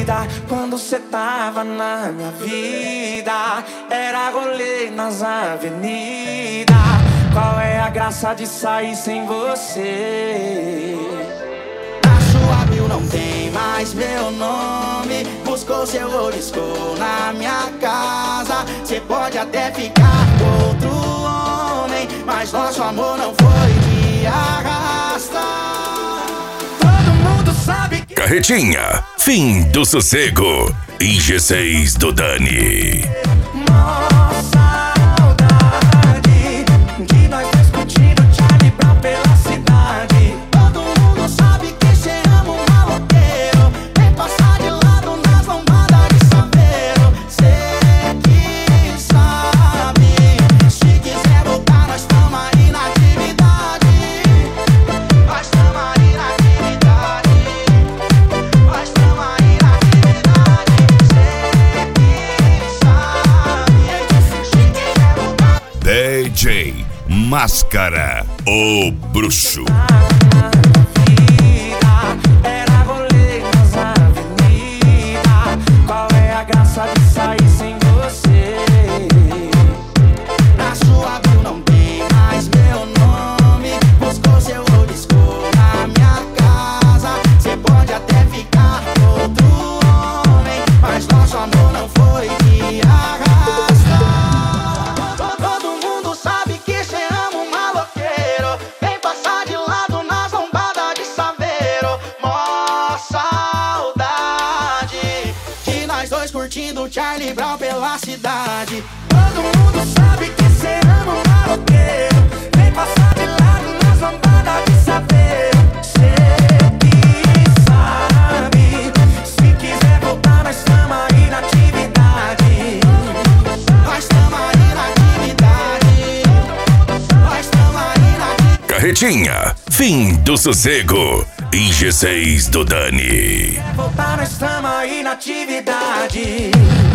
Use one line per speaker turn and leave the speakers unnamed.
vida. Quando cê tava na minha vida, era rolê nas avenidas. Qual é a graça de sair sem você? Na sua bio não tem mais meu nome. Buscou seu olho, riscou na minha casa. Cê pode até ficar com outro homem, mas nosso amor não foi de arrasta. Todo mundo sabe que
Carretinha, fim do sossego. IG6 do Dani.
nossa saudade de nós dois curtindo Charlie Brown pela cidade. Todo mundo sabe que cê ama um maloqueiro. Vem passar de lado nas lombadas de saveiro. Cê que sabe, se quiser voltar nós tamo aí na atividade. Nós tamo aí na atividade. Nós tamo aí na atividade. Cê que sabe, se quiser voltar
DJ Máscara, o bruxo.
era rolê nas avenidas. Qual é a graça de sair sem você? Na sua bio não tem mais meu nome. Buscou seu olho, riscou na minha casa. Cê pode até ficar com outro homem, mas nosso amor não foi de arrasta. Todo mundo sabe que cê ama um maloqueiro. Vem passar de lado nas lombadas de saveiro. Mó saudade de nós dois curtindo Charlie Brown pela cidade. Todo mundo sabe que cê ama um maloqueiro. Vem passar de lado nas lombadas de saveiro. Cê que sabe, se quiser voltar nós tamo aí na atividade. Nós tamo aí na atividade. Nós tamo aí na atividade.
Carretinha, fim do sossego. IG6 do Dani.
Voltar nós tamo aí na atividade.